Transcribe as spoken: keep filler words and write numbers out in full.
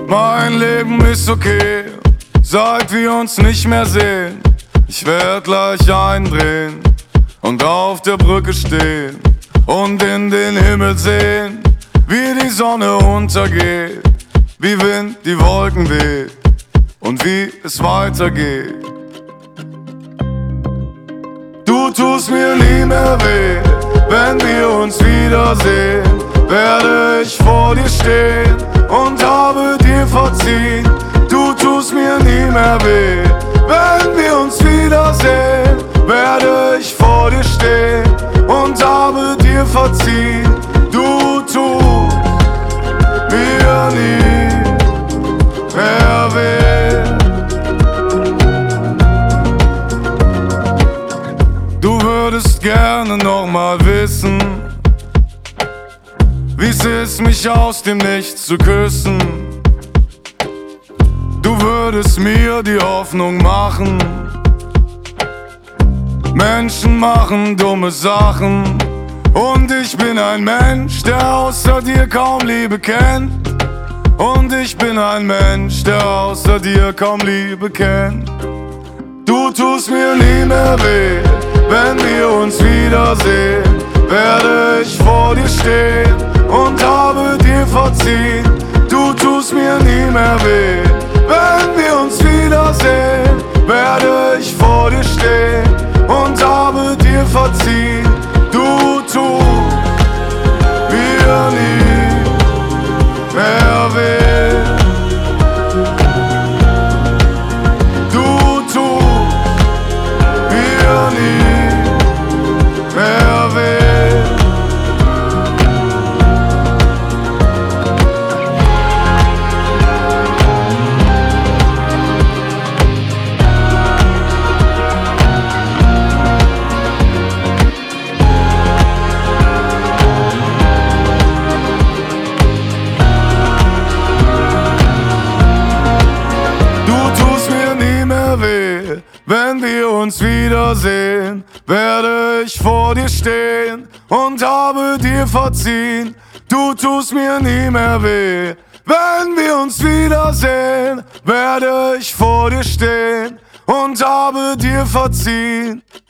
Mein Leben ist okay, seit wir uns nicht mehr sehen. Ich werd gleich eindrehen und auf der Brücke stehen und in den Himmel sehen, wie die Sonne untergeht, wie Wind die Wolken weht und wie es weitergeht. Du tust mir nie mehr weh, wenn wir uns wiedersehen, werde ich vor dir stehen und habe dir verziehen. Du tust mir nie mehr weh, wenn wir uns wiedersehen, werde ich vor dir stehen und habe dir verziehen. Du tust mir nie mehr weh. Du würdest gerne noch mal wissen, wie's ist, mich aus dem Nichts zu küssen. Du würdest mir die Hoffnung machen, Menschen machen dumme Sachen und ich bin ein Mensch, der außer dir kaum Liebe kennt. Und ich bin ein Mensch, der außer dir kaum Liebe kennt. Du tust mir nie mehr weh, wenn wir uns wiedersehen, werde ich vor dir stehen und habe dir verziehen. Du tust mir nie mehr weh, wenn wir uns wiedersehen, werde ich vor dir stehen und habe dir verziehen. Du tust mir nie mehr weh. Du tust mir nie mehr weh. Wenn wir uns wiedersehen, werde ich vor dir stehen und habe dir verziehen. Du tust mir nie mehr weh. Wenn wir uns wiedersehen, werde ich vor dir stehen und habe dir verziehen.